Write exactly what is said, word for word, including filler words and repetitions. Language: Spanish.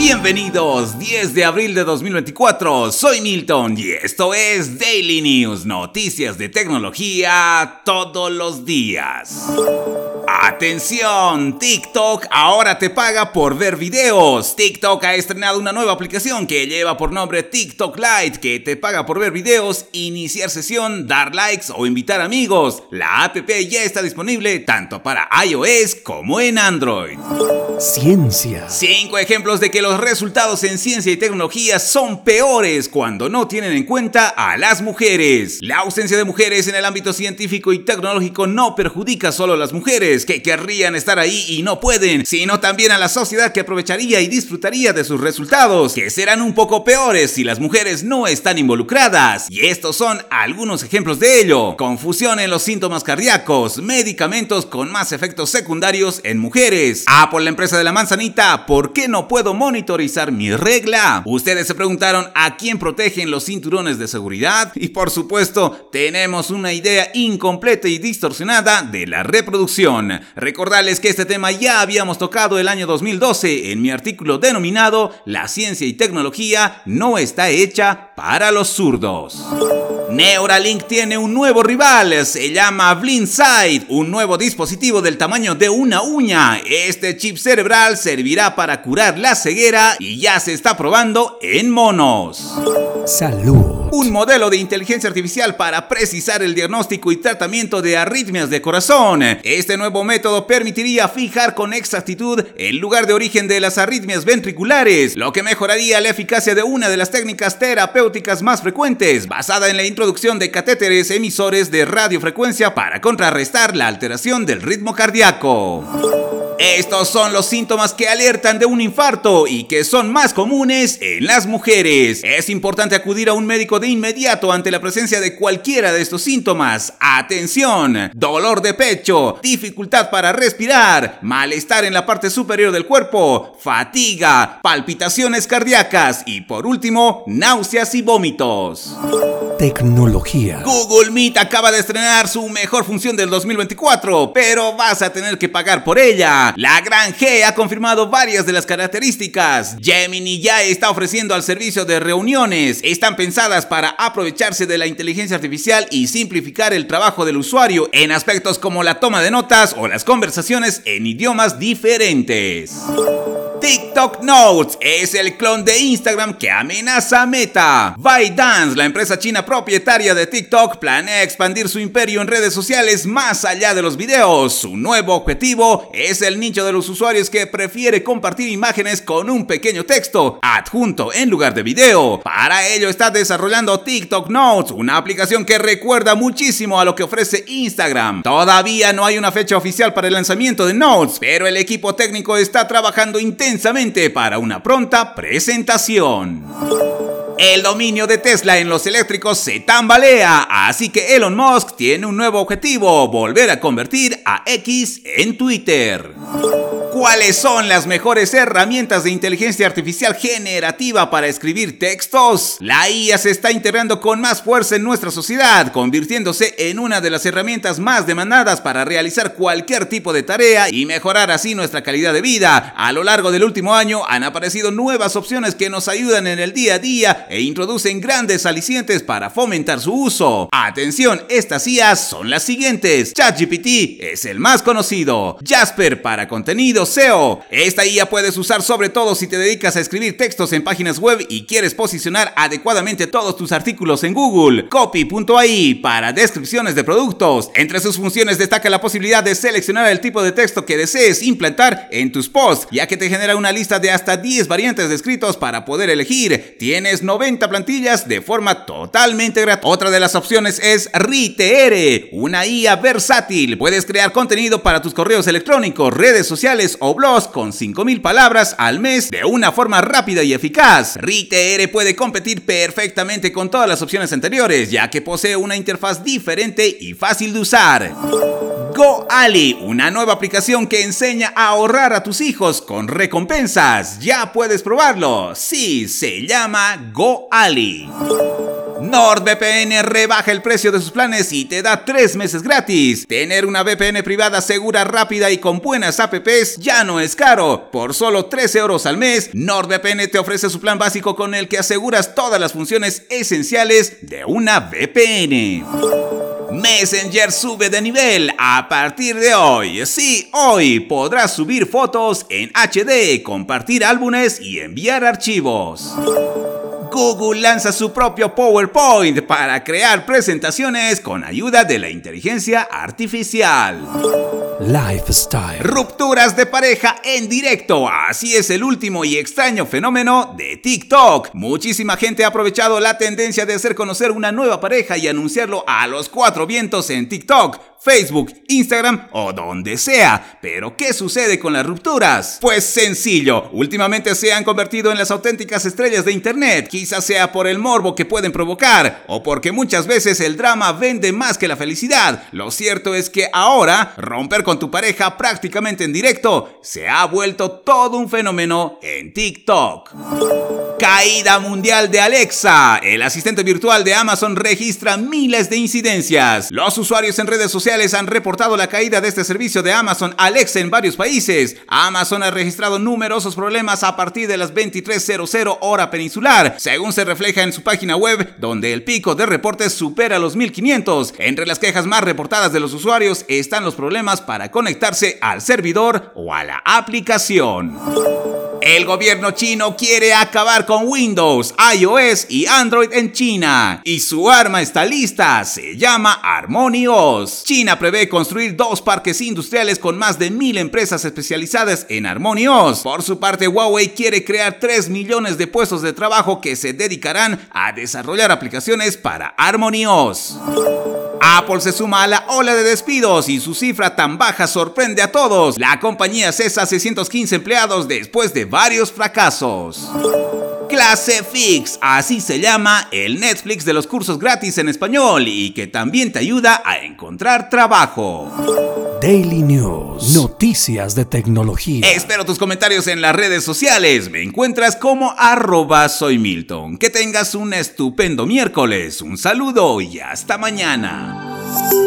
Bienvenidos, diez de abril de dos mil veinticuatro, soy Milton y esto es Daily News, noticias de tecnología todos los días. ¡Atención! TikTok ahora te paga por ver videos. TikTok ha estrenado una nueva aplicación que lleva por nombre TikTok Lite, que te paga por ver videos, iniciar sesión, dar likes o invitar amigos. La app ya está disponible tanto para iOS como en Android. Ciencia. Cinco ejemplos de que los resultados en ciencia y tecnología son peores cuando no tienen en cuenta a las mujeres. La ausencia de mujeres en el ámbito científico y tecnológico no perjudica solo a las mujeres que querrían estar ahí y no pueden, sino también a la sociedad que aprovecharía y disfrutaría de sus resultados, que serán un poco peores si las mujeres no están involucradas. Y estos son algunos ejemplos de ello: confusión en los síntomas cardíacos, medicamentos con más efectos secundarios en mujeres. Ah, por la empresa de la manzanita, ¿por qué no puedo monitorizar mi regla? Ustedes se preguntaron a quién protegen los cinturones de seguridad y por supuesto tenemos una idea incompleta y distorsionada de la reproducción. Recordarles que este tema ya habíamos tocado el año dos mil doce en mi artículo denominado La ciencia y tecnología no está hecha para los zurdos. Neuralink tiene un nuevo rival, se llama Blindsight, un nuevo dispositivo del tamaño de una uña. Este chip cerebral servirá para curar la ceguera y ya se está probando en monos. Salud. Un modelo de inteligencia artificial para precisar el diagnóstico y tratamiento de arritmias de corazón. Este nuevo método permitiría fijar con exactitud el lugar de origen de las arritmias ventriculares, lo que mejoraría la eficacia de una de las técnicas terapéuticas más frecuentes, basada en la introducción de catéteres emisores de radiofrecuencia para contrarrestar la alteración del ritmo cardíaco. Estos son los síntomas que alertan de un infarto y que son más comunes en las mujeres. Es importante acudir a un médico de inmediato ante la presencia de cualquiera de estos síntomas. Atención: dolor de pecho, dificultad para respirar, malestar en la parte superior del cuerpo, fatiga, palpitaciones cardíacas y por último, náuseas y vómitos. Tecnología. Google Meet acaba de estrenar su mejor función del dos mil veinticuatro, pero vas a tener que pagar por ella. La gran G ha confirmado varias de las características. Gemini ya está ofreciendo al servicio de reuniones. Están pensadas para aprovecharse de la inteligencia artificial y simplificar el trabajo del usuario en aspectos como la toma de notas o las conversaciones en idiomas diferentes. TikTok Notes es el clon de Instagram que amenaza a Meta. ByteDance, la empresa china propietaria de TikTok, planea expandir su imperio en redes sociales más allá de los videos. Su nuevo objetivo es el nicho de los usuarios que prefiere compartir imágenes con un pequeño texto adjunto en lugar de video. Para ello está desarrollando TikTok Notes, una aplicación que recuerda muchísimo a lo que ofrece Instagram. Todavía no hay una fecha oficial para el lanzamiento de Notes, pero el equipo técnico está trabajando intensamente para una pronta presentación. El dominio de Tesla en los eléctricos se tambalea, así que Elon Musk tiene un nuevo objetivo: volver a convertir a X en Twitter. ¿Cuáles son las mejores herramientas de inteligencia artificial generativa para escribir textos? La I A se está integrando con más fuerza en nuestra sociedad, convirtiéndose en una de las herramientas más demandadas para realizar cualquier tipo de tarea y mejorar así nuestra calidad de vida. A lo largo del último año han aparecido nuevas opciones que nos ayudan en el día a día e introducen grandes alicientes para fomentar su uso. Atención, estas I As son las siguientes. ChatGPT es el más conocido. Jasper para contenido S E O. Esta I A puedes usar sobre todo si te dedicas a escribir textos en páginas web y quieres posicionar adecuadamente todos tus artículos en Google. Copy punto A I para descripciones de productos. Entre sus funciones destaca la posibilidad de seleccionar el tipo de texto que desees implantar en tus posts, ya que te genera una lista de hasta diez variantes de escritos para poder elegir. Tienes noventa plantillas de forma totalmente gratuita. Otra de las opciones es Ritere, una I A versátil. Puedes crear contenido para tus correos electrónicos, redes sociales o blogs con cinco mil palabras al mes de una forma rápida y eficaz. Ritere puede competir perfectamente con todas las opciones anteriores, ya que posee una interfaz diferente y fácil de usar. GoAli, una nueva aplicación que enseña a ahorrar a tus hijos con recompensas. Ya puedes probarlo. Sí, se llama GoAli. NordVPN rebaja el precio de sus planes y te da tres meses gratis. Tener una V P N privada segura, rápida y con buenas apps ya no es caro. Por solo trece euros al mes, NordVPN te ofrece su plan básico con el que aseguras todas las funciones esenciales de una V P N. Messenger sube de nivel a partir de hoy. Sí, hoy podrás subir fotos en H D, compartir álbumes y enviar archivos. Google lanza su propio PowerPoint para crear presentaciones con ayuda de la inteligencia artificial. Lifestyle. Rupturas de pareja en directo. Así es el último y extraño fenómeno de TikTok. Muchísima gente ha aprovechado la tendencia de hacer conocer una nueva pareja y anunciarlo a los cuatro vientos en TikTok, Facebook, Instagram o donde sea. Pero ¿qué sucede con las rupturas? Pues sencillo, últimamente se han convertido en las auténticas estrellas de internet. Quizás sea por el morbo que pueden provocar o porque muchas veces el drama vende más que la felicidad. Lo cierto es que ahora romper con tu pareja prácticamente en directo se ha vuelto todo un fenómeno en TikTok. Caída mundial de Alexa. El asistente virtual de Amazon registra miles de incidencias. Los usuarios en redes sociales han reportado la caída de este servicio de Amazon Alexa en varios países. Amazon ha registrado numerosos problemas a partir de las veintitrés cero cero hora peninsular, según se refleja en su página web, donde el pico de reportes supera los mil quinientos. Entre las quejas más reportadas de los usuarios están los problemas para conectarse al servidor o a la aplicación. El gobierno chino quiere acabar con Windows, iOS y Android en China, y su arma está lista, se llama HarmonyOS. China prevé construir dos parques industriales con más de mil empresas especializadas en HarmonyOS. Por su parte, Huawei quiere crear tres millones de puestos de trabajo que se dedicarán a desarrollar aplicaciones para HarmonyOS. Apple se suma a la ola de despidos y su cifra tan baja sorprende a todos. La compañía cesa a seiscientos quince empleados después de varios fracasos. Clase Fix, así se llama el Netflix de los cursos gratis en español y que también te ayuda a encontrar trabajo. Daily News. Noticias de tecnología. Espero tus comentarios en las redes sociales. Me encuentras como arroba soy Milton. Que tengas un estupendo miércoles. Un saludo y hasta mañana.